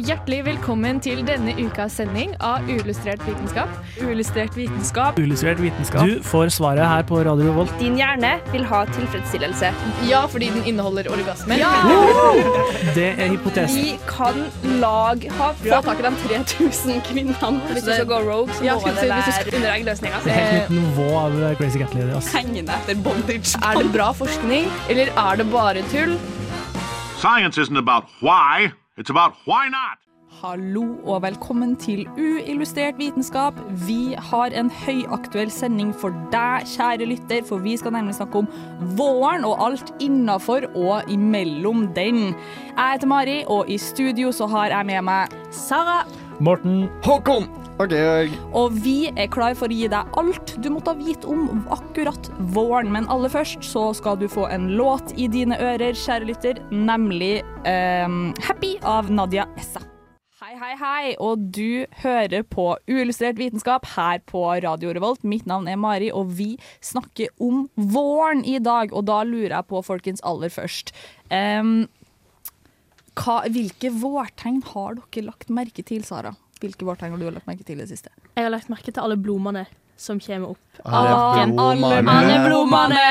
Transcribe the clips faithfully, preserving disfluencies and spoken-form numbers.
Hjertelig velkommen til denne ukas sending av Uillustrert vitenskap. Uillustrert vitenskap. Uillustrert vitenskap. Du får svaret her på Radio Revolt. Din hjerne vil ha tilfredsstillelse. Ja, fordi den inneholder orgasmer. Ja! Det er hypotesen. Vi kan lage ha Få tak i de tre tusen kvinnene. Hvis du skal gå rogue, så Ja, må det hvis du være skal- under eggløsninger. Det er helt nytt nivå av Crazy Cat Lady. Ass. Hengende etter bondage. Er det bra forskning, eller er det bare tull? Science isn't about why, it's about why not. Hallo og velkommen til Uillustrert vitenskap. Vi har en høyaktuell sending for deg, kjære lytter, for vi skal nemlig snakke om våren og alt innenfor og imellom den. Jeg heter Mari, og i studio så har jeg med meg Sara. Morten. Håkon. Og Georg. Og vi er klar for å gi deg alt du måtte vite om akkurat våren. Men aller først så skal du få en låt i dine ører, kjære lytter, nemlig um, Happy av Nadia Essa. Hei, hei, hei, og du hører på Uillustrert vitenskap her på Radio Revolt. Mitt navn er Mari, og vi snakker om våren i dag, og da lurer jeg på, folkens, aller først. Um, hva, hvilke vårtegn har dere lagt merke til, Sara? Hvilke vårtegn har du lagt merke til i det siste? Jeg har lagt merke til alle blommene som kommer opp. Alle blommene. Alle blommene!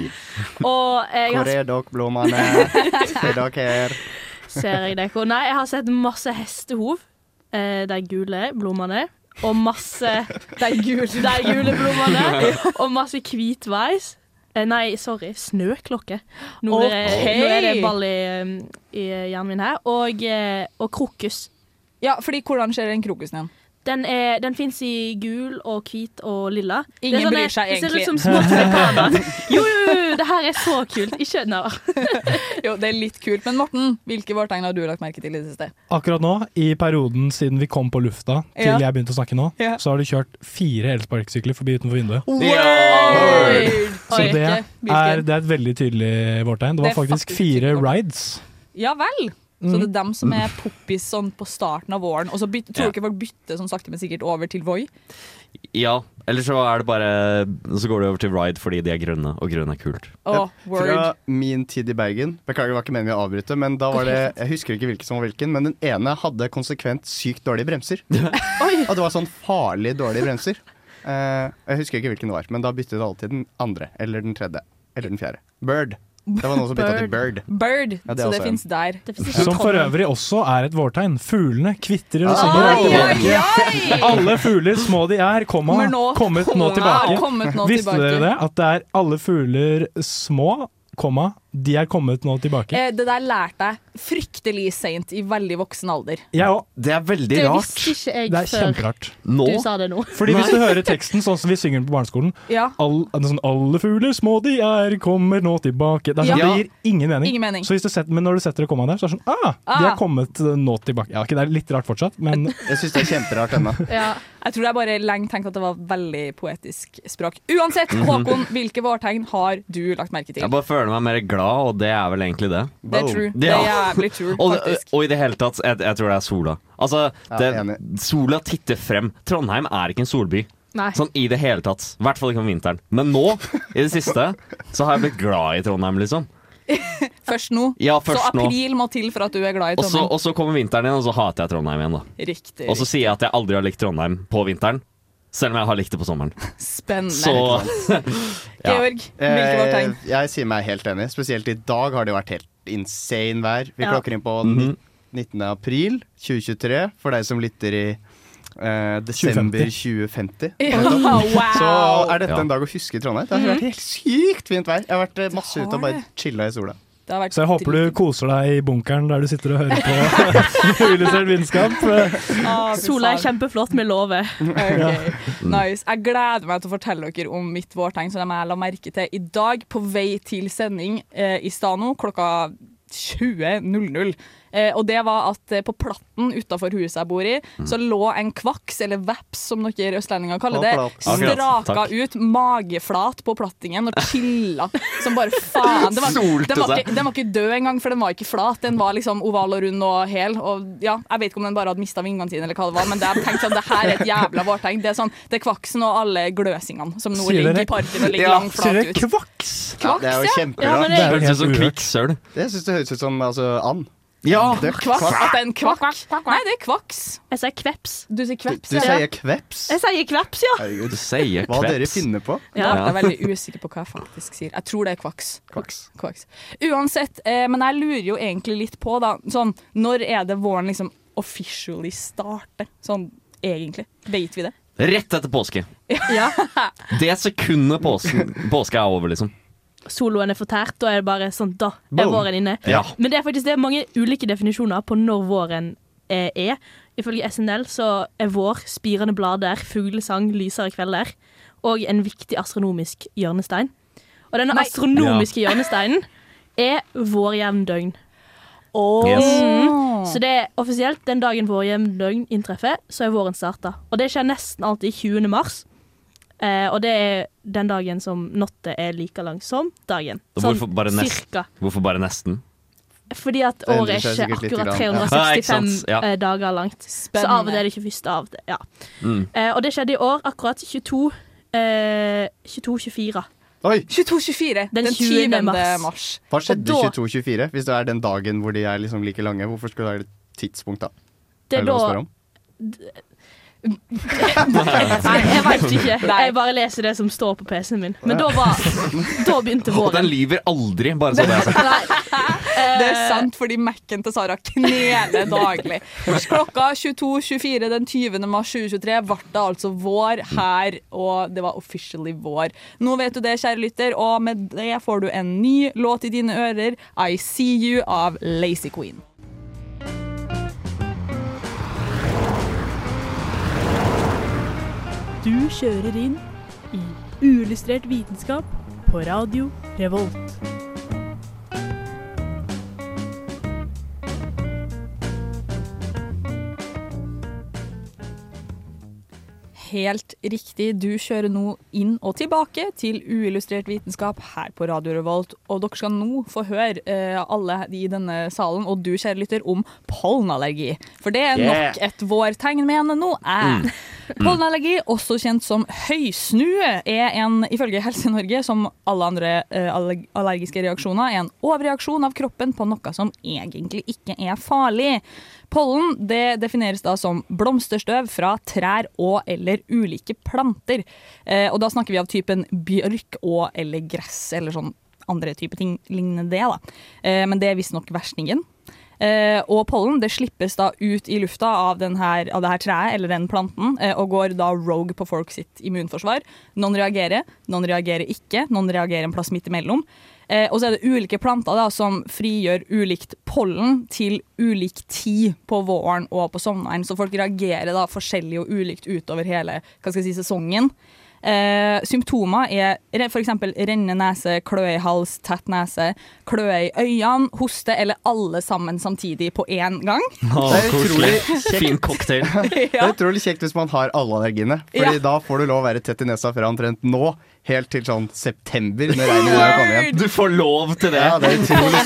Og jeg Hvor har er dere, blommene? Er dere her? ser jeg dere. Nei, jeg har sett masse hestehov, eh, de gule blommene, og masse de gule, de gule blommene, og masse hvitveis. Eh, nei, sorry, snøklokke. Nå, Okay. er, nå er det ball i, i hjernen min her. Og, eh, og krokus. Ja, fordi hvordan ser den krokusen igjen? Den, er, den finnes i gul og hvit og lilla. Ingen Det er sånne- bryr seg Det ser egentlig. ut som små tulpaner. Jo, jo, jo, det her er så kult. Ikke nå. Jo, det er litt kult. Men Morten, hvilke vårtegn har du lagt merke til i det siste? Akkurat nå, i perioden siden vi kom på lufta til Ja. jeg begynte å snakke nå, Ja. så har du kjørt fire elsparkesykler forbi utenfor vinduet. Oi! Så Oi, det ikke. er, Hvilke? det er et veldig tydelig vårtegn. Det Det var er faktisk faktisk fire tydelig vårtegn. rides. Ja vel. Så det er dem som er poppis sånn på starten av våren. Og så byt, tror Ja. du ikke folk bytter sånn sakte, men sikkert over til Voi? Ja, eller så er det bare Så går det over til ride fordi de er grønne, og grønn er kult. Å, Fra word. min tid i Bergen. Beklager, det var ikke meningen å avbryte, men da var det Jeg husker ikke hvilken som var hvilken, men den ene hadde konsekvent sykt dårlige bremser. Og det var sånn farlig dårlige bremser. Eh, jeg husker ikke hvilken det var, men da byttet det alltid den andre eller den tredje. Eller den fjerde. Bird. Det var noen som bytta til Bird. Bird. Ja, det er så også det en. fins der. Det finnes ikke Som for troll. øvrig også er et vårtegn. Fuglene kvitrer og Ah, synger. Oi, tilbake. oi, oi! Alle fugler, små de er, komma, Kommer nå- kommet nå Wow, tilbake. kommet nå Visste tilbake. dere det? At det er alle fugler små, komma, de er kommet nå tilbake. Eh, det der lærte jeg fryktelig seint i veldig voksen alder. Jeg òg. Det er veldig Det rart. visste ikke jeg Det er før kjemperart. Nå du sa det nå. Fordi hvis du hører teksten sånn som vi synger den på barneskolen, Ja, all, sånn, alle fugler små de er, kommer nå tilbake. Det, er sånn, Ja. det gir ingen mening. ingen mening. Så hvis du setter, men når du setter det komma der, så er det sånn ah, de Ah. er kommet uh, nå tilbake. Ja, ok, det er litt rart fortsatt, men Jeg syns det er kjemperart ennå. Ja. Jeg tror jeg bare lenge tenkte at det var veldig poetisk språk. Uansett, Håkon, hvilke vårtegn har du lagt merke til? Jeg bare føler meg mer glad, og det er vel egentlig det. Det er true. Det Ja. er jævlig true, Og, faktisk. og i det hele tatt, jeg, jeg tror det er sola. Altså, Ja, det, enig. sola titter frem. Trondheim er ikke en solby. Nei. Sånn i det hele tatt. I hvert fall ikke om vinteren. Men nå, i det siste, så har jeg blitt glad i Trondheim, liksom. Først nå. Ja, Så først nå. april må til for at du er glad i Og så, Trondheim. og så kommer vinteren igjen, og så hater jeg Trondheim igjen, da. Riktig. Og så sier jeg at jeg aldri har likt Trondheim på vinteren, selv om jeg har likt det på sommeren. Spennende. Så ja. Georg, hvilke vårtegn? Eh, jeg sier meg helt enig. Spesielt i dag har det vært helt insane vær. Vi Ja. klokker inn på Mhm. nittende april tjue tjuetre, for deg som lytter i eh, desember tjue femti. Ja, Så wow! er dette Ja. en dag å huske i Trondheim. Det har vært helt sykt fint vær. Jeg har vært eh, masse ute og bare chilla i sola. Det har vært Så jeg håper du dritfint. koser deg i bunkeren der du sitter og hører på Uillustrert vitenskap. Ah, fy Sola er faen. kjempeflott, vi lover. Ok, nice. Jeg gleder meg til å fortelle dere om mitt vårtegn som jeg la merke til i dag på vei til sending eh, i Stano klokka tjue null null. Eh, og det var at eh, på platten utenfor huset jeg bor i, så lå en kvaks, eller veps som dere østlendinger kaller det, På platt. Akkurat, straka takk. ut mageflat på plattingen og chilla som bare faen. Det var, Solte den, var seg. ikke, den var ikke død engang, for den var ikke flat. Den var liksom oval og rund og hel. Og ja, jeg vet ikke om den bare hadde mista vingene sine, eller hva det var, men det, jeg tenkte sånn, det her er et jævla vårtegn. Det er sånn, det er kvaksen og alle gløsingene som nå Sier ligger dere- i parken og ligger Ja, langt Sier flat dere ut. kvaks? Ja, det er jo ja. kjempebra. Ja, men Det er jo Det høres ut helt som uhørt. kvikksølv. Det syns det høres ut som altså, and. Ja! Det er Kvakk. kvakk. At det er en kvakk. Nei, det er kvaks. Jeg sier kveps. Du sier Du, kveps, du ja. sier kveps? Jeg sier kveps, ja. Herregud, Du sier hva dere kveps. finner på? Nå Ja. ble jeg veldig usikker på hva jeg faktisk sier. Jeg tror det er kvaks. Kvaks. Kvaks. Uansett, eh, men jeg lurer jo egentlig litt på, da, sånn, når er det våren liksom officially starter? Sånn, egentlig. Vet vi det? Rett etter påske. ja. Det sekundet påske, påske er over, liksom. Soloen er fortært, da er det bare sånn, da er Boom. våren inne. Ja. Men det er faktisk det er mange ulike definisjoner på når våren eh, er. Ifølge S N L så er vår spirende blader, fuglesang, lysere kvelder og en viktig astronomisk hjørnestein. Og denne Nei. astronomiske hjørnesteinen er vårjevndøgn. Oh. Yes. Mm. Så det er offisielt den dagen vårjevndøgn inntreffer, så er våren starta. Og det skjer nesten alltid tjuende mars. Eh, og det er den dagen som nottet er like lang som dagen. Og hvorfor bare nest- cirka. Hvorfor bare nesten? Fordi at Det endrer året er seg ikke sikkert litt akkurat grann, ja. tre hundre og sekstifem Ja, ikke sant, ja. eh, dager langt. Så av og til er det tjuefyrste av det. Ja. Mm. Eh, og det skjedde i år akkurat tjueto tjuefire. Oi! tjueto tjuefire. Den Den tjuende tjuende mars. mars. Hva skjedde Og da- tjueto tjuefire? Hvis det er den dagen hvor de er liksom like lange, hvorfor skulle det være et tidspunkt da? Det Er er det lov å da spørre om? Nei, jeg vet ikke. Jeg bare leser det som står på P C-en min. Men da var Da begynte Og den våren. lyver aldri, bare så det er sagt. Det er sant, fordi Mac-en til Sara kneler daglig. Klokka tjueto tjuefire den tyvende mars tjue tjuetre ble det altså vår her, og det var officially vår. Nå vet du det, kjære lytter, og med det får du en ny låt i dine ører, I See You av Lazy Queen. Du kjører inn i uillustrert vitenskap på Radio Revolt. Helt riktig, du kjører nå inn og tilbake til uillustrert vitenskap her på Radio Revolt, og dere skal nå få høre eh, alle i denne salen, og du kjære lytter, om pollenallergi. For det er nok et vårtegn, mener nå jeg. Pollenallergi, også kjent som høysnue, er en, ifølge Helse-Norge, som alle andre eh, aller- allergiske reaksjoner, er en overreaksjon av kroppen på noe som egentlig ikke er farlig. Pollen det defineres da som blomsterstøv fra trær og eller ulike planter. Eh, og da snakker vi av typen bjørk og eller gress, eller sånn andre typer ting lignende det. da. Eh, men det er visstnok verstingen. Eh, og pollen det slippes da ut i lufta av, den her, av det her treet eller den planten, eh, og går da rogue på folk sitt immunforsvar. Noen reagerer, noen reagerer ikke, noen reagerer en plass midt imellom. Eh, og så er det ulike planter da, som frigjør ulikt pollen til ulik tid på våren og på sommeren, så folk reagerer da forskjellig og ulikt utover hele hva skal jeg si, sesongen. Eh, symptomer er for eksempel renne nese, klø i hals, tett nese, klø i øynene, hoste eller alle sammen samtidig på én gang. Å, Det er koselig. utrolig Fin cocktail. Det er utrolig kjekt hvis man har alle allergiene, Fordi Ja. da får du lov å være tett i nesa fra omtrent nå, helt til sånn september, når regnet begynner å komme igjen. Du får lov til det. Ja, det er utrolig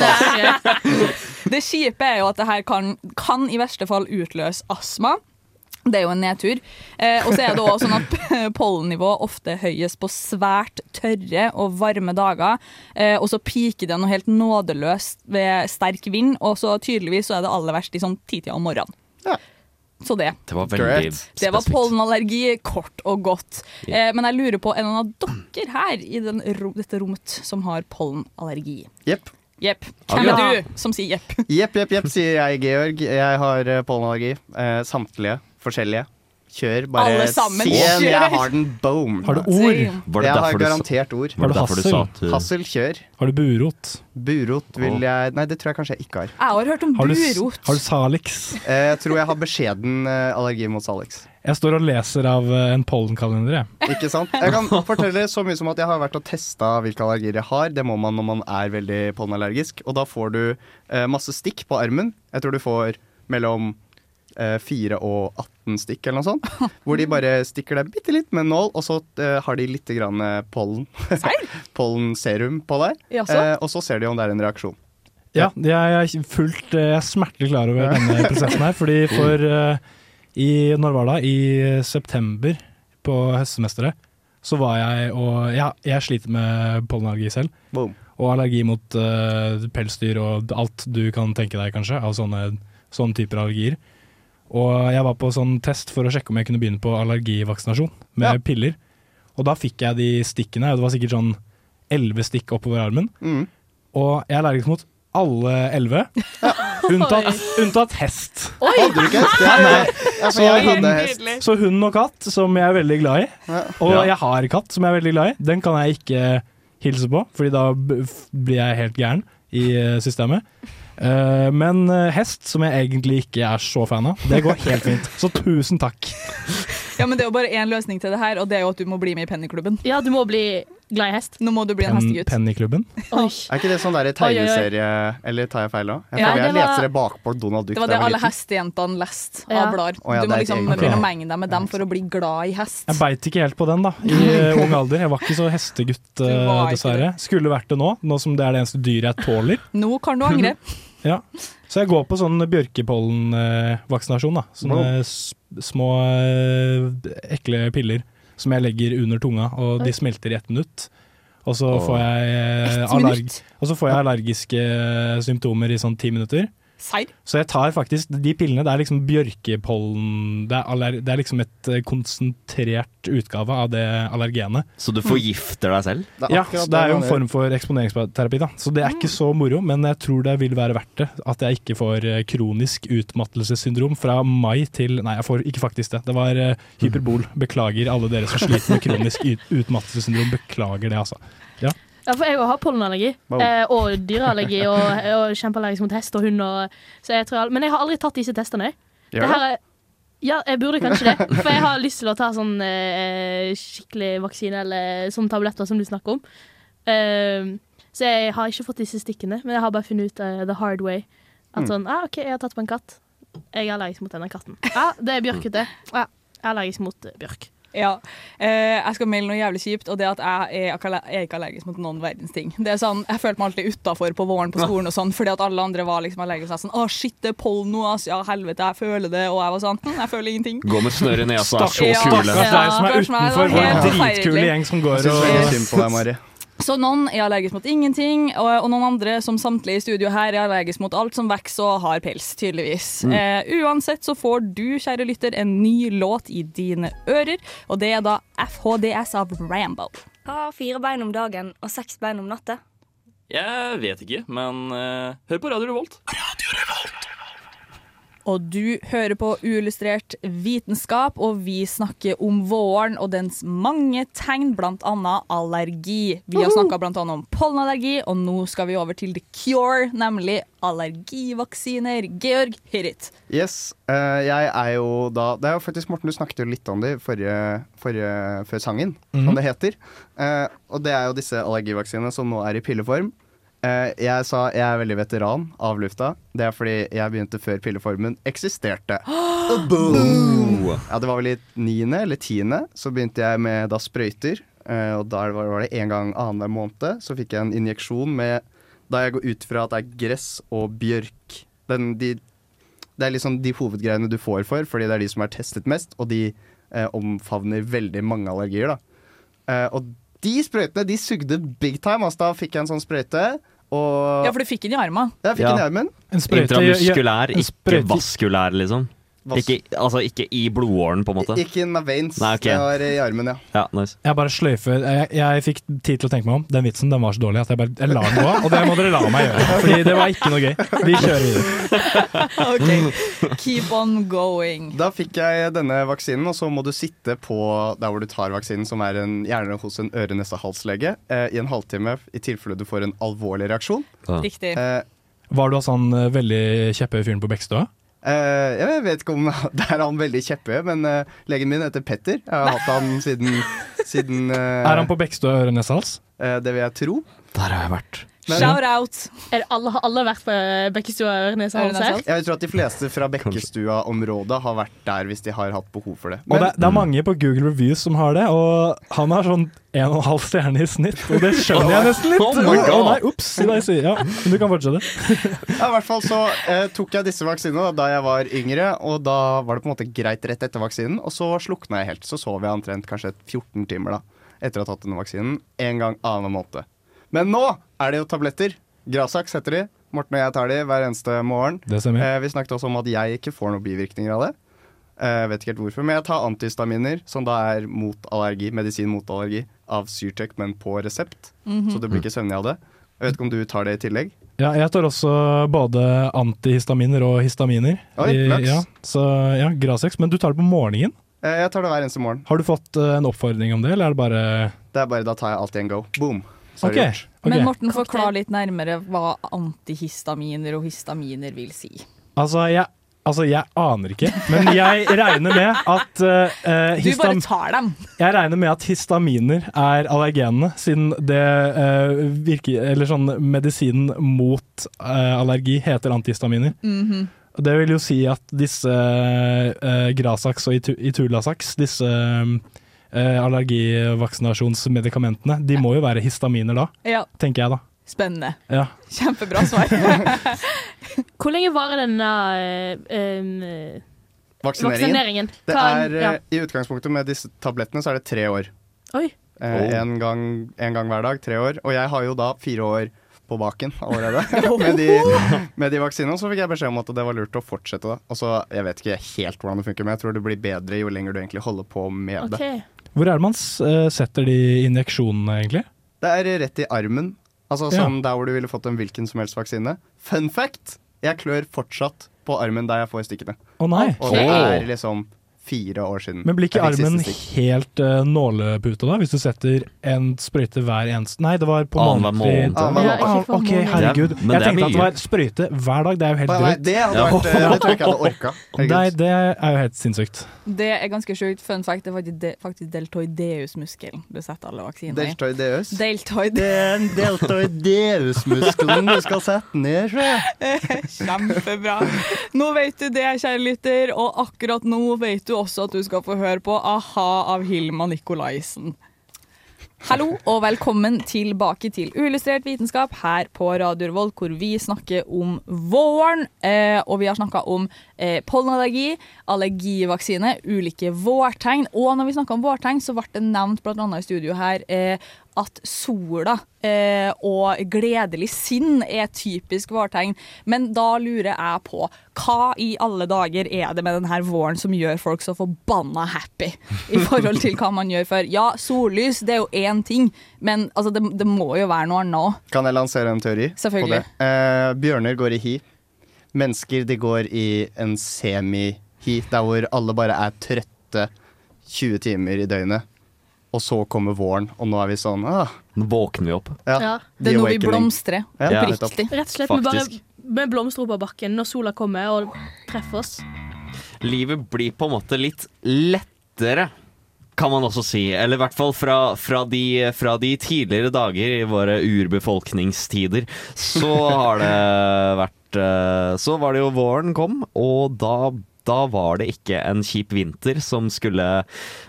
stas. Det kjipe er jo at det her kan, kan i verste fall utløse astma. Det er jo en nedtur. Eh, og så er det også sånn at pollennivået ofte høyes på svært tørre og varme dager. Eh, og så piker det noe helt nådeløst ved sterk vind, og så tydeligvis så er det aller verst i sånn titida om morgenen. Ja. Så det. Det var veldig Great. Det var spesifikt. pollenallergi, kort og godt. Eh, men jeg lurer på, er det noen av dere her i den, ro- dette rommet som har pollenallergi? Jepp. Jepp. Hvem Ja. er du som sier jepp? Jepp, jepp, jepp, sier jeg, Georg. Jeg har eh, pollenallergi. Eh, samtlige forskjellige. Kjør, bare Alle sammen, si en. kjør. Jeg har den, boom. Har du ord? Same. Var det Jeg har derfor du sa, garantert ord. var det Har du derfor du sa hassel? at du Hassel, kjør. Har du burot? Burot vil jeg Nei, det tror jeg kanskje jeg ikke har. Jeg har hørt om Har du, s- burot. har du Salix? Eh, Jeg tror jeg har beskjeden eh, allergi mot Salix. Jeg står og leser av eh, en pollenkalender, jeg. Ikke sant? Jeg kan fortelle så mye som at jeg har vært og testa hvilke allergier jeg har. Det må man når man er veldig pollenallergisk. Og da får du eh, masse stikk på armen. Jeg tror du får mellom eh, fire og atten stikk eller noe sånt. Hvor de bare stikker deg bitte litt med en nål, og så eh, har de litt grann eh, pollen. pollenserum på deg. Jaså? Eh, og så ser de om det er en reaksjon. Ja, jeg er fullt Jeg er smertelig klar over denne prosessen her, fordi for eh, i, når var det? I september på høstsemesteret så var jeg og ja, jeg sliter med pollenallergi selv. Boom. og allergi mot uh, pelsdyr og alt du kan tenke deg kanskje, av sånne, sånne typer allergier. Og jeg var på sånn test for å sjekke om jeg kunne begynne på allergivaksinasjon med ja. piller. Og da fikk jeg de stikkene, det var sikkert sånn elleve stikk oppover armen. Mm. Og jeg er allergisk mot alle elleve, unntatt, unntatt hest. Oi! Hadde du ikke hest? Ja, nei. Ja, så, hund, så hund og katt, som jeg er veldig glad i. Ja. Og ja. jeg har katt som jeg er veldig glad i. Den kan jeg ikke hilse på, fordi da blir jeg helt gæren i systemet. Uh, men hest, som jeg egentlig ikke er så fan av, det går helt fint. Så tusen takk. Ja, men det er jo bare én løsning til det her, og det er jo at du må bli med i Pennyklubben. Ja, du må bli glad i hest. Nå må du bli en Pen, hestegutt. Pennyklubben? Oi. Er ikke det sånn der tegneserie, eller tar jeg feil da? Jeg, ja, jeg var, leser det bakpå Donald Duck. Det var det alle hestejentene leste av ja. blader. Oh, ja, du må liksom okay. begynne å menge deg med dem for å bli glad i hest. Jeg beit ikke helt på den da, i uh, ung alder. Jeg var ikke så hestegutt, uh, dessverre. Skulle vært det nå, nå som det er det eneste dyret jeg tåler. Nå kan du angre. Ja, så jeg går på sånn bjørkepollen-vaksinasjon da. Sånne små, ekle piller som jeg legger under tunga, og de smelter i ett minutt. Og så, får jeg, allerg og så får jeg allergiske symptomer i sånn ti minutter. Seid. Så jeg tar faktisk, de pillene, det er liksom bjørkepollen, det er, aller, det er liksom et konsentrert utgave av det allergenet. Så du forgifter deg selv? Ja, så det er jo en form for eksponeringsterapi da. Så det er ikke så moro, men jeg tror det vil være verdt det. At jeg ikke får kronisk utmattelsessyndrom fra mai til, nei jeg får ikke faktisk det. Det var uh, hyperbol. Beklager alle dere som sliter med kronisk ut utmattelsessyndrom, beklager det altså. Ja. Ja, for jeg har pollenallergi, wow. eh, og dyreallergi, og, og kjempeallergisk mot hest og hund. Og, så jeg tror jeg, men jeg har aldri tatt disse testene. Ja. Det her er, ja, jeg burde kanskje det. For jeg har lyst til å ta sånn eh, skikkelig vaksine, eller sånne tabletter som du snakker om. Eh, så jeg har ikke fått disse stikkene, men jeg har bare funnet ut uh, the hard way. At sånn, ah, ok, jeg har tatt på en katt. Jeg er allergisk mot denne katten. Ja, det er bjørkete. Ja, jeg er allergisk mot uh, bjørk. Ja, eh, jeg skal melde noe jævlig kjipt, og det at jeg er, jeg er ikke allergisk mot noen verdens ting. Det er sånn, jeg følte meg alltid utenfor på våren på skolen og sånn, fordi at alle andre var liksom allergisk sånn, åh shit, det er pollen nå, ass. Ja helvete, jeg føler det, og jeg var sånn, hm, jeg føler ingenting. Gå med snør i nesa, er så ja, kule. Ja, deg som er utenfor, var en dritkule gjeng som går og... Jeg synes på deg, Mari. Så noen er allergisk mot ingenting, og, og noen andre, som samtlige i studio her, er allergisk mot alt som vokser og har pels, tydeligvis. Mm. Eh, uansett så får du, kjære lytter, en ny låt i dine ører, og det er da F H D S av Rambo. Har fire bein om dagen og seks bein om natta? Jeg vet ikke, men uh, hør på Radio Revolt. Radio Revolt. Og du hører på Uillustrert vitenskap, og vi snakker om våren og dens mange tegn, blant annet allergi. Vi har snakket blant annet om pollenallergi, og nå skal vi over til The Cure, nemlig allergivaksiner. Georg, hit it. Yes, uh, jeg er jo da, det er jo faktisk Morten, du snakket jo litt om det forrige, forrige, før sangen, mm-hmm. som det heter. Uh, og det er jo disse allergivaksinene som nå er i pilleform. Uh, jeg sa jeg er veldig veteran av lufta. Det er fordi jeg begynte før pilleformen eksisterte. Boom! Ja, det var vel i niende eller tiende. Så begynte jeg med da sprøyter. Uh, og da var, var det en gang annenhver måned. Så fikk jeg en injeksjon med, da jeg går ut fra at det er gress og bjørk. Den, de, det er liksom de hovedgreiene du får for, fordi det er de som er testet mest. Og de uh, omfavner veldig mange allergier da. Uh, og de sprøytene, de sugde big time. Altså, da fikk jeg en sånn sprøyte. Og ja, for du fikk den i armen. Jeg fikk ja. den i armen. En sprøyte, intramuskulær, ja, ikke vaskulær, liksom. Ikke, altså ikke i blodåren, på en måte. Ikke in my veins. Nei, okay. Det var i armen, ja. Ja, nice. Jeg bare sløyfer jeg, jeg fikk tid til å tenke meg om. Den vitsen den var så dårlig at jeg bare jeg la den gå. Og det må dere la meg gjøre, fordi det var ikke noe gøy. Vi kjører videre. Ok, keep on going. Da fikk jeg denne vaksinen, og så må du sitte på der hvor du tar vaksinen, som er en, gjerne hos en øre-nese-halslege, eh, i en halvtime i tilfelle du får en alvorlig reaksjon. Ja. Riktig. Eh, var du sånn uh, veldig kjepphøy fyren på Bekkestua? Uh, jeg vet ikke om det er han veldig kjepphøy, men uh, legen min heter Petter. Jeg har hatt han siden, siden uh, Er han på Bekkestua øre-nese-hals? Uh, det vil jeg tro. Der har jeg vært. Men, shout out. Er det alle, har alle vært på Bekkestua øre-nese-hals her? Jeg tror at de fleste fra Bekkestua-området har vært der hvis de har hatt behov for det. Men, og det, det er mange på Google Reviews som har det, og han har sånn en og en halv stjerne i snitt, og det skjønner jeg nesten litt. Oh my God. Oh, nei, ups, ja, men du kan fortsette. Ja, i hvert fall så eh, tok jeg disse vaksinene da jeg var yngre, og da var det på en måte greit rett etter vaksinen, og så slukna jeg helt. Så sov jeg omtrent kanskje fjorten timer da, etter å ha tatt denne vaksinen, en gang annen måned. Men nå er det jo tabletter. Grasax heter de. Morten og jeg tar de hver eneste morgen. Det stemmer. Eh, vi snakket også om at jeg ikke får noen bivirkninger av det. Jeg eh, vet ikke helt hvorfor, men jeg tar antihistaminer, som da er mot allergi, medisin mot allergi, av Syrtec, men på resept. Mhm. Så du blir ikke søvnig av det. Jeg vet ikke om du tar det i tillegg? Ja, jeg tar også både antihistaminer og histaminer. Oi, I- flaks. ja, så ja, Grasex. Men du tar det på morgenen? Eh, jeg tar det hver eneste morgen. Har du fått eh, en oppfordring om det, eller er det bare Det er bare, da tar jeg alltid en go. Boom. Så er Ok, det gjort. ok. Men Morten, forklar litt nærmere hva antihistaminer og histaminer vil si. Altså, jeg, altså, jeg aner ikke, men jeg regner med at eh, Du bare histam tar dem. Jeg regner med at histaminer er allergenene, siden det eh, virker Eller sånn medisinen mot eh, allergi heter antihistaminer. Mhm. Og det vil jo si at disse uh, Grasax og Itu- Itulasax, disse uh, allergivaksinasjonsmedikamentene, de må jo være histaminer da, Ja, tenker jeg da. spennende. Ja. Kjempebra svar. Hvor lenge varer denne eh, eh, Vaksineringen. vaksineringen? Det Hva- er, ja. eh, I utgangspunktet med disse tablettene så er det tre år. Oi. Eh, Oh. en, gang, en gang hver dag, tre år. Og jeg har jo da fire år på baken allerede. med, de, med de vaksinene så fikk jeg beskjed om at det var lurt å fortsette da. Og så, jeg vet ikke helt hvordan det funker, men jeg tror det blir bedre jo lenger du egentlig holder på med det. Ok. Hvor er det man s- eh, setter de injeksjonene egentlig? Det er rett i armen. Altså Ja. sånn der hvor du ville fått en hvilken som helst vaksine. Fun fact! Jeg klør fortsatt på armen der jeg får stikkene. Å nei. Og det Ok. er liksom fire år siden. Men blir ikke jeg fikk armen siste stikk. helt uh, nålepute da, hvis du setter en sprøyte hver eneste Nei, det var på Annenhver månedlig måned. Annenhver Ja, måned. ok, herregud. Det er- men Jeg det er tenkte at det mye. var sprøyte hver dag, det er jo helt Å, nei, drøyt. det, hadde Ja. vært, eh, det tror jeg ikke jeg hadde orka. Nei, det er jo helt sinnssykt. Det er ganske sjukt. Fun fact, det er faktisk, de, faktisk deltoideus-muskelen du setter alle vaksiner i. Deltoideus. Deltoid. Det er en deltoideus-muskelen du skal sette ned, tror jeg. Kjempebra. Nå vet du det, kjære lytter, og akkurat nå vet du også at du skal få høre på A-ha av Hilma Nikolaisen. Hallo og velkommen tilbake til Uillustrert vitenskap her på Radio Revolt, hvor vi snakker om våren, eh, og vi har snakket om eh, pollenallergi, allergivaksine, ulike vårtegn, og når vi snakker om vårtegn så ble det nevnt blant annet i studio her eh, at sola eh, og gledelig sinn er typisk vårtegn, men da lurer jeg på, hva i alle dager er det med denne våren som gjør folk så forbanna happy i forhold til hva man gjør før? Ja, sollys, det er jo én ting, men altså, det, det må jo være noe annet også. Kan jeg lansere en teori Selvfølgelig. på det? Eh, bjørner går i hi. Mennesker de går i en semi-hi, der hvor alle bare er trøtte tjue timer i døgnet. Og så kommer våren, og nå er vi sånn ah, Nå våkner vi opp. ja, Ja. Det er the når vi awakening. blomstrer, Ja, Ja. nettopp. oppriktig. Rett og slett med bare Faktisk. med blomster opp av bakken når sola kommer og treffer oss. Livet blir på en måte litt lettere, kan man også si. Eller i hvert fall fra, fra, de, fra de tidligere dager i våre urbefolkningstider, så har det vært eh, Så var det jo våren kom, og da Da var det ikke en kjip vinter som skulle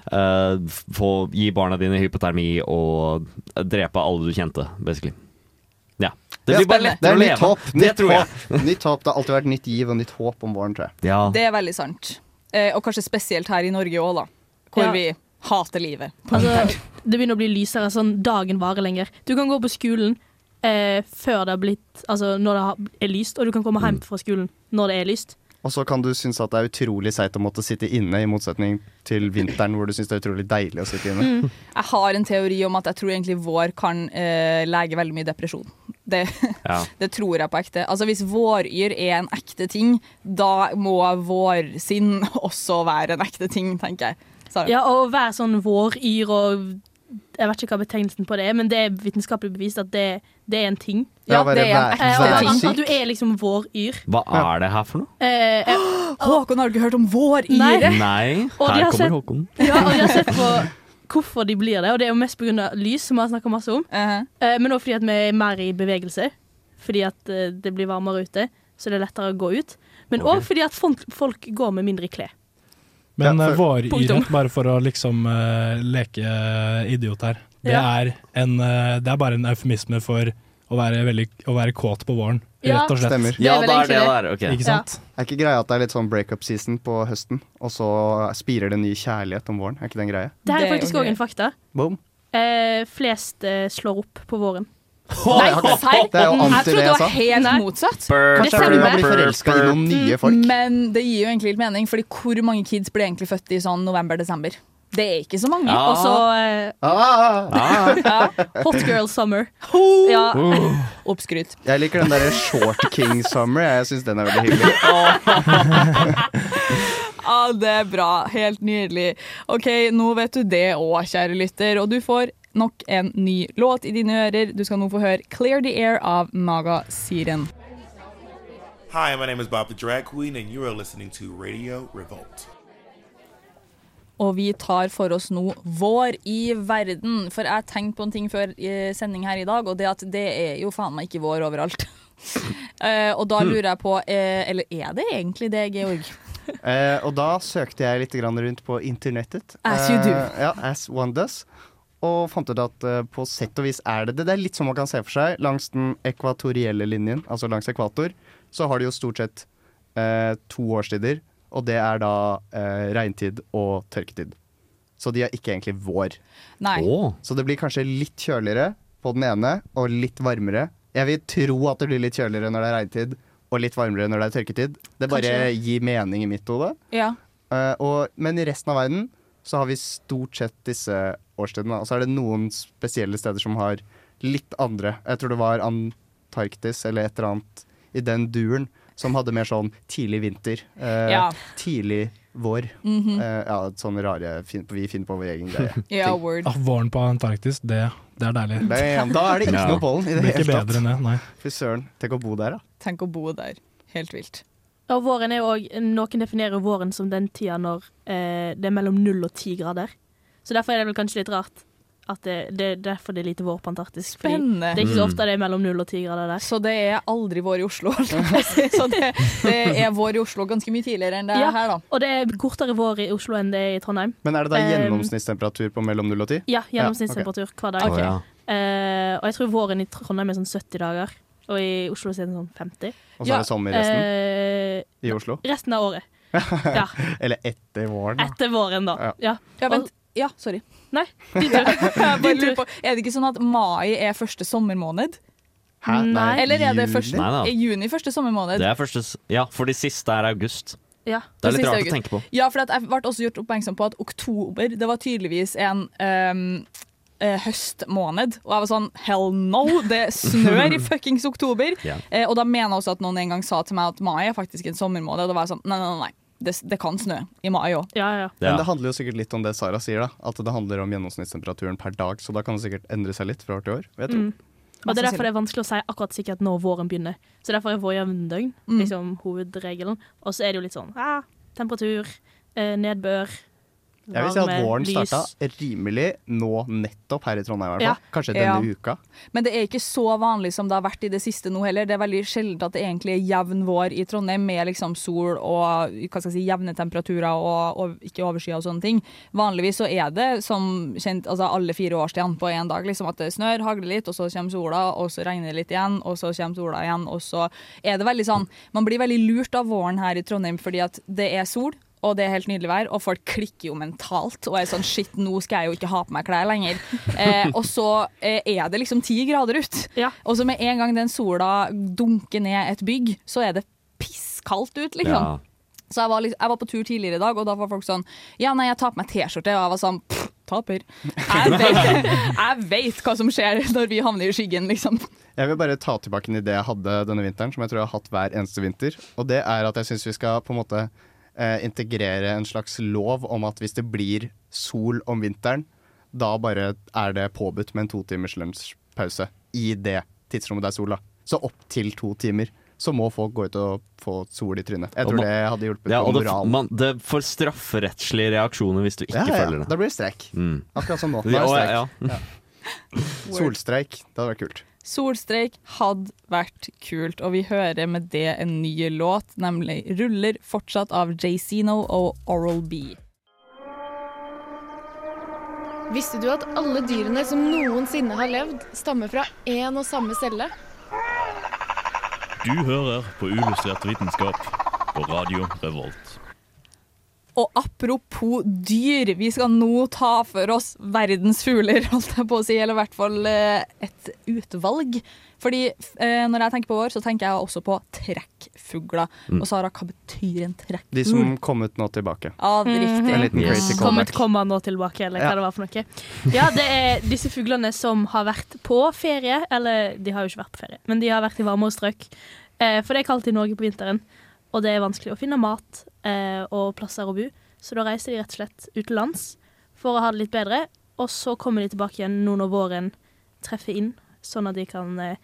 eh, få gi barna dine hypotermi og drepe alle du kjente, basically. Ja. Det Ja, blir bare det lettere er å nytt leve. håp. Det Nytt tror jeg. håp. Nytt håp. Det har alltid vært nytt giv og nytt håp om våren, tror jeg. Ja. Det er veldig sant. Eh, og kanskje spesielt her i Norge også, da. Hvor Ja. vi hater livet. Altså, det begynner å bli lysere, sånn dagen varer lenger. Du kan gå på skolen eh, før det har blitt Altså når det har- er lyst, og du kan komme hjem fra skolen når det er lyst. Og så kan du synes at det er utrolig seigt å måtte sitte inne, i motsetning til vinteren, hvor du synes det er utrolig deilig å sitte inne. Jeg har en teori om at jeg tror egentlig vår kan eh, lege veldig mye depresjon. Det, Ja. det tror jeg på ekte. Altså Hvis våryr er en ekte ting, da må vårsinn også være en ekte ting, tenker jeg. Så, Ja, og å være sånn våryr og Jeg vet ikke hva betegnelsen på det er, men det er vitenskapelig bevist at det, det er en ting. ja, Ja, bare det er en vær- Eh, ekte og vær ting. at, syk. at du er liksom våryr. Hva er det her for noe? Eh, eh, Håkon, har du ikke hørt om våryre? Nei. Nei, Og de her har kommer sett- Håkon. ja, og de har sett på hvorfor de blir det, og det er jo mest pga. Lys, som vi har snakka masse om. Eh, Eh, men også fordi at vi er mer i bevegelse. Fordi at eh, det blir varmere ute, så det er lettere å gå ut. Men òg Ok. fordi at folk, folk går med mindre klær. Men Ja, ja, for- våryrhet, bare for å liksom eh, leke eh, idiot her, det, Ja. er en, eh, det er bare en eufemisme for å være, veldig, å være kåt på våren, Ja. rett og slett. Stemmer. Det Ja, er vel da er egentlig det der. Ok. Ikke sant? Er ikke greia at det er litt sånn breakup season på høsten, og så spirer det ny kjærlighet om våren? Er ikke det en greie? Det her Det er er faktisk jo òg en fakta. Boom. Eh, flest eh, slår opp på våren. Nei, serr? Det er jo Jeg alltid det trodde det jeg var sa. helt motsatt. Kanskje fordi man blir forelsket i noen nye folk. Men det gir jo egentlig litt mening, fordi hvor mange kids blir egentlig født i sånn november-desember? Det er ikke så mange. Ja. Og så eh, Ah. ja. Hot girl summer. Ja. Oppskryt. Jeg liker den der Short King Summer. Jeg syns den er veldig hyggelig. Ja, det er bra. Helt nydelig. Ok, nå vet du det òg, kjære lytter. Og du får nok en ny låt i dine ører. Du skal nå få høre Clear the Air av Naga Siren. Hi, my name is Bob the Drag Queen, and you are listening to Radio Revolt. Og vi tar for oss nå vår i verden. For jeg tenkte på en ting før sending her i dag, og det at det er jo faen meg ikke vår overalt. uh, og da lurer jeg på, uh, eller er det egentlig det, Georg? Eh, og da søkte jeg litt grann rundt på internettet. As you do. Eh, ja, as one does. Og fant ut at uh, på sett og vis er det det. Det er litt som man kan se for seg. Langs den ekvatorielle linjen, altså langs ekvator, så har de jo stort sett uh, to årstider. Og det er da uh, regntid og tørketid. Så de er ikke egentlig vår. Nei. Oh. Så det blir kanskje litt kjøligere på den ene, og litt varmere. Jeg vil tro at det blir litt kjøligere når det er regntid, og litt varmere når det er tørketid. Det bare Kanskje. gir mening i mitt hode. Ja. Uh, og, men i resten av verden så har vi stort sett disse årstidene. Og så er det noen spesielle steder som har litt andre. Jeg tror det var Antarktis eller et eller annet i den duren som hadde mer sånn tidlig vinter. Uh, Ja. Tidlig vår. Mhm. uh, ja, sånn rare fin, vi finner på vår egen greie. Ja, Ting. word. Ah, våren på Antarktis, det, det er deilig. Damn, da er det ikke Ja. noe pollen i det, Det er ikke hele tatt. bedre enn det, nei. Fy søren, tenk å bo der da. Tenk å bo der. Helt vilt. Og våren er jo også, noen definerer våren som den tida når eh, det er mellom null og ti grader. Så derfor er det vel kanskje litt rart at det, det er derfor det er lite vår på Antarktis. Fordi Spennende. det er ikke så ofte det er mellom null og ti grader der. Så det er aldri vår i Oslo. holdt jeg på å si. Så det, det er vår i Oslo ganske mye tidligere enn det Ja, er her, da. og det er kortere vår i Oslo enn det er i Trondheim. Men er det da Eh, gjennomsnittstemperatur på mellom null og ti? Ja, gjennomsnittstemperatur hver dag. Ok. Eh, og jeg tror våren i Trondheim er sånn sytti dager, og i Oslo er det sånn femti. Og så er det sommer resten Eh, i Oslo? Resten av året. Ja. Eller etter våren da. Etter våren, da. Ja. Ja, Ja, vent. Ja, sorry. Nei, din tur. Jeg bare Din lurer tur. på, er det ikke sånn at mai er første sommermåned? Hæ? Nei. Eller er det Juni? første, Nei da. er juni første sommermåned? Det er første, s- ja, for de siste er august. Ja. Det er litt siste rart august. å tenke på. Ja, for at jeg ble også gjort oppmerksom på at oktober, det var tydeligvis en um, eh, høstmåned. Og jeg var sånn, hell no, det snør i fuckings oktober. Ja. Eh, og da mener jeg også at noen en gang sa til meg at mai er faktisk en sommermåned. Og da var jeg sånn, nei, nei, nei, det, det kan snø i mai også. Ja, ja. Men det handler jo sikkert litt om det Sara sier da. At det handler om gjennomsnittstemperaturen per dag. Så da kan det sikkert endre seg litt fra år til år. Vet du? Mm. Og det er derfor det er vanskelig å si akkurat sikkert når våren begynner. Så derfor er vår jevndøgn Mm. liksom hovedregelen. Og så er det jo litt sånn ah, temperatur, eh, nedbør, Jeg vil si at varme, våren lys. starta rimelig nå nettopp her i Trondheim i hvert Ja. fall. Kanskje denne Ja. uka. Men det er ikke så vanlig som det har vært i det siste nå heller. Det er veldig sjelden at det egentlig er jevn vår i Trondheim med liksom sol og hva skal jeg si, jevne temperaturer og, og ikke overskya og sånne ting. Vanligvis så er det som kjent altså alle fire årstidene på en dag. Liksom at det snør, hagler litt, og så kommer sola, og så regner det litt igjen, og så kommer sola igjen. Og så er det veldig sånn Man blir veldig lurt av våren her i Trondheim fordi at det er sol. Og det er helt nydelig vær, og folk klikker jo mentalt og er sånn shit, nå skal jeg jo ikke ha på meg klær lenger. Eh, og så eh, er det liksom ti grader ut. Ja. Og så med en gang den sola dunker ned et bygg, så er det pisskaldt ut, liksom. Ja. Så jeg var, liksom, jeg var på tur tidligere i dag, og da var folk sånn ja, nei, jeg tar på meg T-skjorte, og jeg var sånn pff, taper. Jeg vet, jeg vet hva som skjer når vi havner i skyggen, liksom. Jeg vil bare ta tilbake en idé jeg hadde denne vinteren, som jeg tror jeg har hatt hver eneste vinter. Og det er at jeg syns vi skal på en måte eh, integrere en slags lov om at hvis det blir sol om vinteren, da bare er det påbudt med en to timers lunsjpause i det tidsrommet det er sol. Da. Så opp til to timer så må folk gå ut og få sol i trynet. Jeg Og tror man- det hadde hjulpet Ja, på og det, moralen. man, det får strafferettslige reaksjoner hvis du ikke Ja, ja, følger det. da blir det streik. Mm. Akkurat som nå. Nå Ja, er det ja, streik. ja. Solstreik, det hadde vært kult. Solstreik hadde vært kult, og vi hører med det en ny låt, nemlig Ruller fortsatt av Jay-Zeno og Oral B. Visste du at alle dyrene som noensinne har levd, stammer fra én og samme celle? Du hører på Illustrert vitenskap på Radio Revolt. Og apropos dyr, vi skal nå ta for oss verdens fugler, holdt jeg på å si, eller i hvert fall et utvalg. Fordi eh, når jeg tenker på vår, så tenker jeg også på trekkfugler. Mm. Og Sara, hva betyr en trekkfugl? De som kom ut nå tilbake. Ja, det er riktig. En liten crazy yes. Kommet kommer nå tilbake, eller hva ja. det var for noe. Ja, det er disse fuglene som har vært på ferie, eller de har jo ikke vært på ferie, men de har vært i varmere strøk. Eh, for det er kaldt i Norge på vinteren, og det er vanskelig å finne mat eh, og plasser å bo. Så da reiser de rett og slett utenlands for å ha det litt bedre, og så kommer de tilbake igjen nå når våren treffer inn, sånn at de kan eh,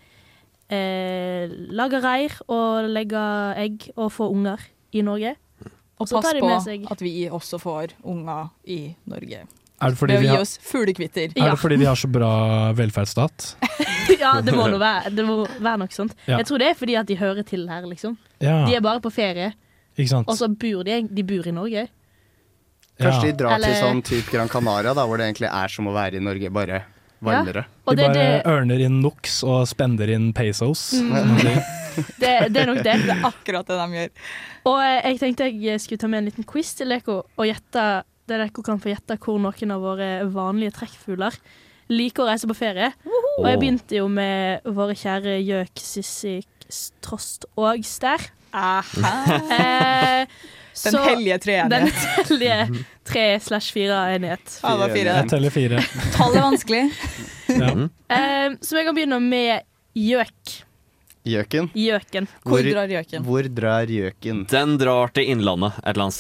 eh, lage reir og legge egg og få unger i Norge. Og pass på seg... at vi også får unger i Norge. Er det fordi Ved å de gi har... oss fuglekvitter. Er det fordi de har så bra velferdsstat? Ja, det må, være, det må være noe sånt. Ja. Jeg tror det er fordi at de hører til her, liksom. Ja. De er bare på ferie, ikke sant? og så bor de, de bor i Norge. Kanskje de drar Eller... til sånn typ Gran Canaria, da, hvor det egentlig er som å være i Norge, bare varmere. Ja. De bare det... ørner inn NOx og spender inn pesos. Mm. det, det er nok det. Det er akkurat det de gjør. Og jeg tenkte jeg skulle ta med en liten quiz til dere og gjette, der dere kan få gjette hvor noen av våre vanlige trekkfugler liker å reise på ferie. Uh-huh. Og jeg begynte jo med våre kjære gjøk, sissi, trost og stær. Aha. Eh, den hellige treenighet. Den hellige tre slash fire enighet. Ja, det var fire. Jeg teller fire. Tall er vanskelig. Ja. Eh, så jeg kan begynne med gjøk. Gjøken? Gjøken. Hvor, hvor drar gjøken? Hvor drar gjøken? Den drar til Innlandet et eller annet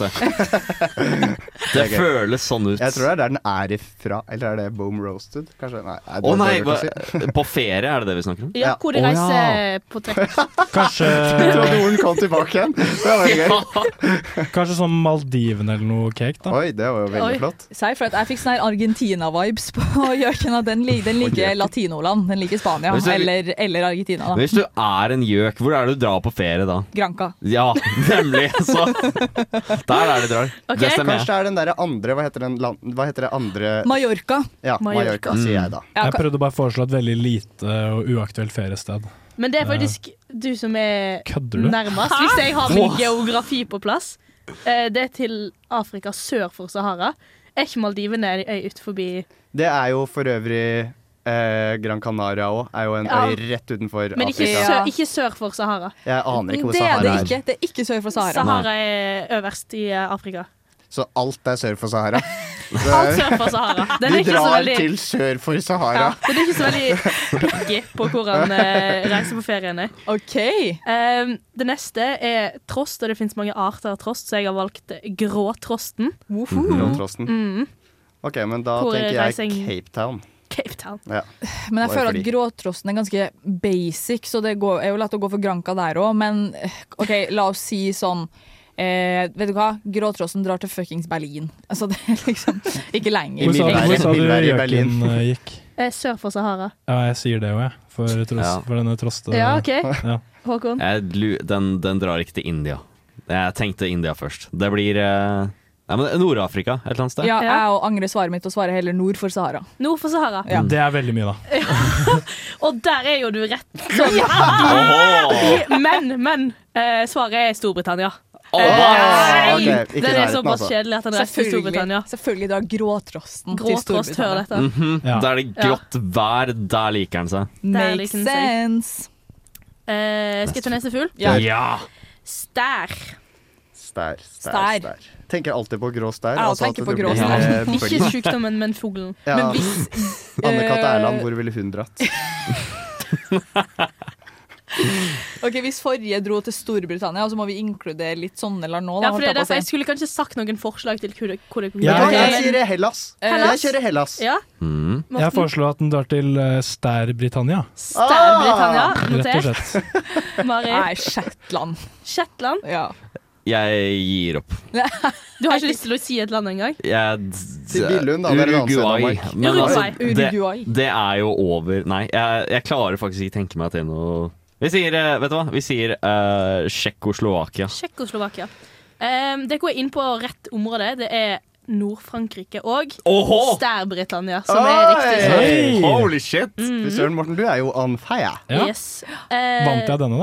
sted. Det okay. føles sånn ut. Jeg tror det er der den er ifra. Eller er det Boom Roasted? Kanskje? Nei, Å oh, nei, hva, på ferie er det det vi snakker om? Ja, hvor de reiser oh, ja. på trekk. Kanskje Jeg trodde orden kom tilbake igjen. Det var gøy. Kanskje som Maldivene eller noe cake da. Oi, det var jo veldig Oi. flott. Si for at jeg fikk sånn her Argentina-vibes på gjøken. Den, den liker latinoland. Den liker Spania. Du, eller, eller Argentina da. Hvis du er en gjøk, hvor er det du drar på ferie da? Granca. Ja, nemlig. Så der er det drar. Okay. Det stemmer. Kanskje det er den der andre, hva heter, den, hva heter det andre? Mallorca. Ja, Mallorca, sier jeg da. Jeg prøvde bare å foreslå et veldig lite og uaktuelt feriested. Men det er faktisk du som er Kødder du? Nærmest, hvis jeg har min geografi på plass. Det er til Afrika sør for Sahara. Er ikke Maldivene en øy ut forbi? Det er jo for øvrig Eh, Gran Canaria også er jo en ja. øy rett utenfor Men ikke Afrika. Sør, ikke sør for Sahara. Jeg aner ikke hvor det Sahara er. Det er det ikke. Det er ikke sør for Sahara. Sahara er øverst i Afrika. Så alt er sør for Sahara? Alt sør for Sahara. Den Du drar veldig... til sør for Sahara. Ja, den er ikke så veldig picky på hvor han uh, reiser på feriene. Ok. Um, det neste er trost, og det finnes mange arter av trost, så jeg har valgt gråtrosten. Uh-huh. Gråtrosten. Mm. Ok, men da hvor tenker jeg reising... Cape Town. Cape Town. Ja. Men jeg føler at gråtrosten er ganske basic, så det går, er jo lett å gå for Granca der også, men ok, la oss si sånn eh, vet du hva? Gråtrosten drar til fuckings Berlin. Altså det er liksom ikke lenger. Hvor sa, hvor sa du gjøken gikk? Eh, sør for Sahara. Ja, jeg sier det jo, jeg. For, tross, ja. for denne troste... Ja, ok. Ja. Håkon? Jeg, den, den drar ikke til India. Jeg tenkte India først. Det blir... Eh Nei, men Nord-Afrika, et eller annet sted. Ja, jeg og angrer svaret mitt og svarer heller nord for Sahara. Nord for Sahara. Ja. Det er veldig mye, da. Og der er jo du rett. Sånn. Ja. Men, men uh, svaret er Storbritannia. Oh, uh, okay. Den er såpass kjedelig at den reiser til Storbritannia. Selvfølgelig da gråtrosten Gråtrost, til Storbritannia. hør dette. Mm -hmm. ja. Der er det grått vær, der liker han seg. Makes sense. Uh, skal jeg ta neste fugl? Ja. ja. Stær. Stær, stær, stær. Tenker alltid på grå stær. Jeg altså tenker på grå stær. Eh, ikke sykdommen, men fuglen. Ja. Men hvis Anne-Kat. Erland, hvor ville hun dratt? Ok, hvis forrige dro til Storbritannia, så må vi inkludere litt sånne eller nå. Ja, for det er derfor jeg skulle kanskje sagt noen forslag til hvor det hvor det ja, jeg sier Hellas. Hellas. Jeg kjører Hellas. Ja. Mm. Jeg foreslår at den drar til uh, Stær-Britannia. Stær-Britannia, rett og slett. Mari? Nei, Shetland. Shetland? Ja. Jeg gir opp. Du har ikke lyst til å si et land engang? Jeg, Billund, da, Uruguay. Men Uruguay. Altså, det, det er jo over. Nei, jeg, jeg klarer faktisk ikke tenke meg til noe. Vi sier, vet du hva? Vi sier uh, Tsjekkoslovakia. Tsjekkoslovakia. Um, det går inn på rett område. Det er Nord-Frankrike og Stær-Britannia, som Oi! er riktig svar. Hey. Holy shit! Mm. Søren Morten, du er jo on fire. Ja. Yes. Uh, Vant jeg denne, da?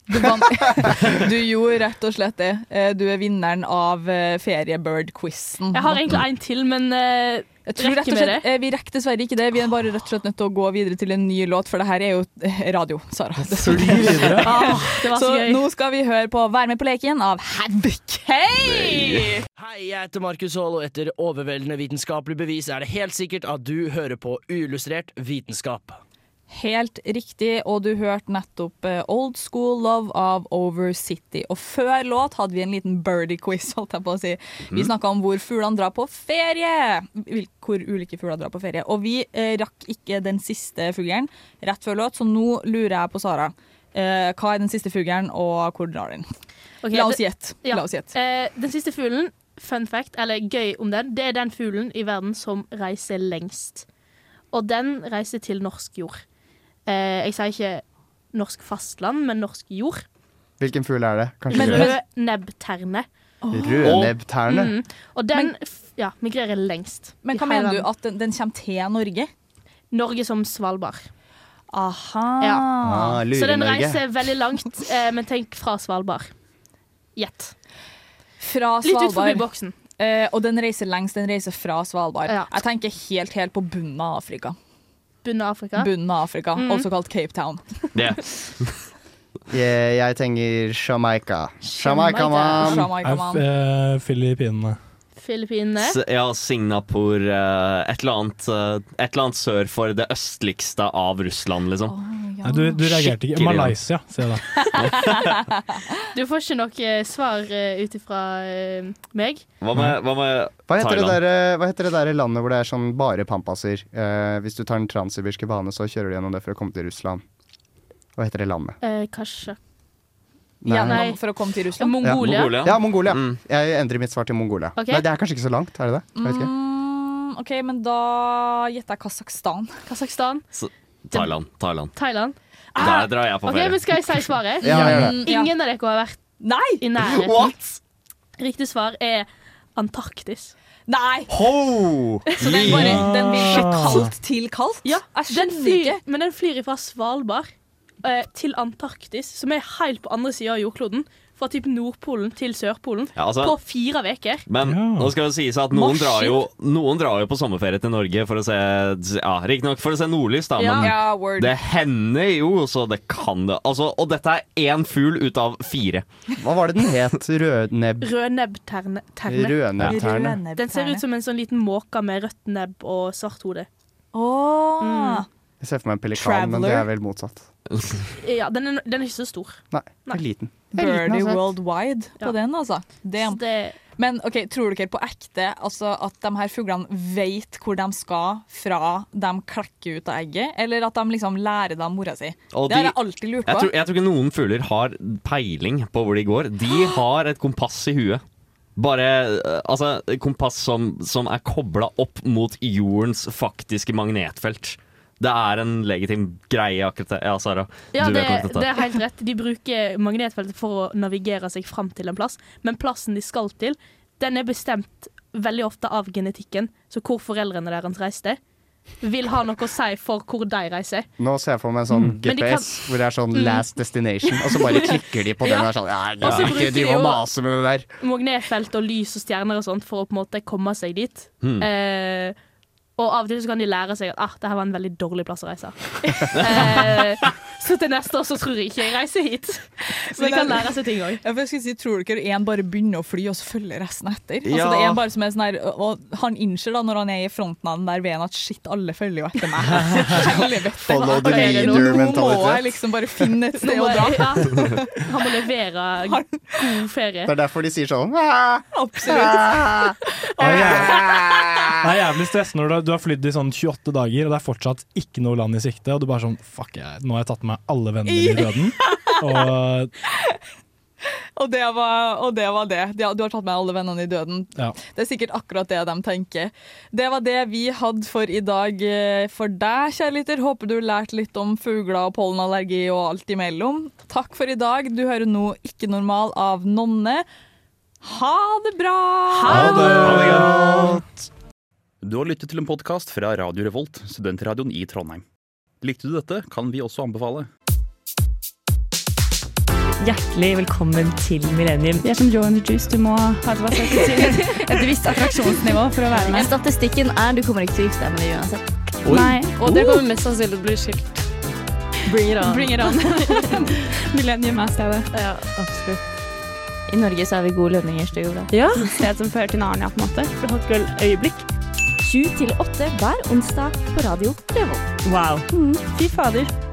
Du, vant, du gjorde rett og slett det. Du er vinneren av Feriebird-quizen. Jeg har egentlig en til, men uh, jeg tror rett og slett, vi rekker dessverre ikke det. Vi er bare rett og slett nødt til å gå videre til en ny låt, for det her er jo radio, Sara. ah, det var så, så gøy. Nå skal vi høre på Vær med på leken av Havoc. Hei! Hei, jeg heter Markus Haall, og etter overveldende vitenskapelig bevis er det helt sikkert at du hører på Uillustrert vitenskap. Helt riktig, og du hørte nettopp uh, Old School Love av Over City. Og før låt hadde vi en liten birdie-quiz, holdt jeg på å si. Vi snakket om hvor fuglene drar på ferie. Hvor ulike fugler drar på ferie. Og vi uh, rakk ikke den siste fuglen rett før låt, så nå lurer jeg på Sara. Uh, hva er den siste fuglen, og hvor drar den? Okay, La oss gjette. Ja. La oss gjette. Uh, den siste fuglen, fun fact, eller gøy om den, det er den fuglen i verden som reiser lengst. Og den reiser til norsk jord. Eh, jeg sier ikke norsk fastland, men norsk jord. Hvilken fugl er det? Kanskje men rødnebbterne. Oh. Rødnebbterne? Mm. Og den men, ja, migrerer lengst. Men hva mener du? At den, den kommer til Norge? Norge som Svalbard. Aha. Ja. Ah, Så den reiser veldig langt, eh, men tenk fra Svalbard. Gjett. Fra Svalbard. Litt ut forbi boksen. Eh, og den reiser lengst, den reiser fra Svalbard. Ja. Jeg tenker helt, helt på bunnen av Afrika. Bunnen av Afrika. Bunnen av Afrika, mm. også kalt Cape Town. Yeah. jeg, jeg tenker Jamaica. Jamaica, man. Jamaica, man. Uh, Filippinene. Filippinene. S- ja, Singapore. Uh, et, eller annet, uh, et eller annet sør for det østligste av Russland, liksom. Oh, ja. Nei, du, du reagerte ikke. Malaysia, sier jeg da. Du får ikke noe svar uh, ut ifra uh, meg. Hva med, hva med hva heter, Thailand? det der, hva heter det der landet hvor det er sånn bare pampaser? Uh, hvis du tar den transsibirske bane, så kjører du gjennom det for å komme til Russland. Hva heter det landet? Uh, kanskje. Ja, nei. For å komme til Russland? Mongolia. Mongolia. Ja, Mongolia. Mm. Jeg endrer mitt svar til Mongolia. Okay. Nei, det er kanskje ikke så langt, er det det? Jeg vet ikke. Mm, ok, men da gjetter jeg Kasakhstan. Kasakhstan. Så, Thailand. Thailand. Thailand. Der drar jeg på Ok, ferie. men skal jeg si svaret? Ja, gjør det. Ingen av dere har vært Nei! i nærheten. What? Riktig svar er Antarktis. Nei! Ho! Så den, bare, den vil fra kaldt til kaldt? Ja, jeg den skjønner flyr, ikke. men den flyr fra Svalbard eh, til Antarktis, som er helt på andre siden av jordkloden. Fra typ Nordpolen til Sørpolen. Ja, altså, på fire veker. Men Ja. nå skal det sies at noen Maskin. drar, jo, noen drar jo på sommerferie til Norge for å se Ja, riktignok for å se nordlys, da, Ja. men Ja, word. det hender jo, så det kan det. Altså, og dette er én fugl ut av fire. Hva var det den het? Rødnebb... Rødnebbterne. terne. Rødnebbterne. Den ser ut som en sånn liten måke med rødt nebb og svart hode. Åh. Mm. Jeg ser for meg en pelikan, men det er vel motsatt. Ja, den er, den er ikke så stor. Nei, Nei. en liten. Birdie worldwide på Ja. den, altså. Det. Så det, Men ok, tror dere på ekte altså, at de her fuglene vet hvor de skal fra de klekker ut av egget, eller at de liksom lærer det av mora si? Og Det har de- jeg alltid lurt Jeg på. tror, jeg tror ikke noen fugler har peiling på hvor de går. De har et kompass i huet. Bare eh, altså, et kompass som, som er kobla opp mot jordens faktiske magnetfelt. Det er en legitim greie, akkurat det. Ja, Sara, ja, du det, vet nok dette. det er helt rett. De bruker magnetfeltet for å navigere seg fram til en plass, men plassen de skal til, den er bestemt veldig ofte av genetikken. Så hvor foreldrene deres reiste, vil ha noe å si for hvor de reiser. Nå ser jeg for meg en sånn Men G de P S kan- hvor det er sånn Mm. last destination, og så bare klikker de på den Ja. og er sånn Ja, Og så ja, bruker ikke de driv og jo- mase med det der. Magnetfelt og lys og stjerner og sånt for å på en måte komme seg dit. Hmm. Eh, og av og til så kan de lære seg at ah, det her var en veldig dårlig plass å reise. eh, så til neste år så tror jeg ikke jeg reiser hit. Så de kan lære seg ting òg. Ja, for jeg skulle si, tror dere en bare begynner å fly, og så følger resten etter? Altså, Ja. det er bare som er sånn her, og han innser da, når han er i fronten av den der veien, at shit, alle følger jo etter meg. Helvete. Follow the Nå- Nå må leader-mentalitet. jeg liksom bare finne et Nå sted må å dra. jeg- ja, han må levere god ferie. Det er derfor de sier sånn ah, Absolutt. ah, Det er jævlig, ah. det er jævlig stress når du, du har flydd i sånn tjueåtte dager, og det er fortsatt ikke noe land i sikte, og du bare sånn fuck, jeg, nå har jeg tatt med alle vennene mine i døden. Og Og det var, og det var det. Ja, du har tatt med alle vennene i døden. ja. Det er sikkert akkurat det de tenker. Det var det vi hadde for i dag eh, for deg, kjære lytter. Håper du lærte litt om fugler og pollenallergi og alt imellom. Takk for i dag. Du hører nå Ikke normal av Nonne. Ha det bra! Ha det godt! Du har lyttet til en podkast fra Radio Revolt, studentradioen i Trondheim. Likte du dette, kan vi også anbefale. hjertelig velkommen til Millennium. Vi er som Joe and the Juice, du må ha et, til et visst attraksjonsnivå for å være med. Statistikken er du kommer ikke til å gifte deg med det uansett. Oi. Nei. Og dere kommer mest sannsynlig til å bli skilt. Bring it on. Bring it on. Millennium er stedet. Ja, absolutt. I Norge så har vi gode lønninger, så det går bra. Ja. Sted som fører til Narnia, på en måte. Det har et vel øyeblikk. sju til åtte hver onsdag på Radio Revolt. Wow. Mm. Fy fader.